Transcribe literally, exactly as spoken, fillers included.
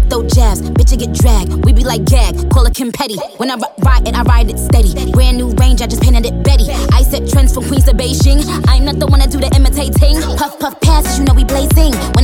throw jabs, bitch, you get dragged. We be like gag, call it Kim Petty. When I r- ride it, I ride it steady. Brand new range, I just painted it Betty. I set trends from Queens to Beijing. I'm not the one that do the imitating. Puff, puff, pass, you know we blazing.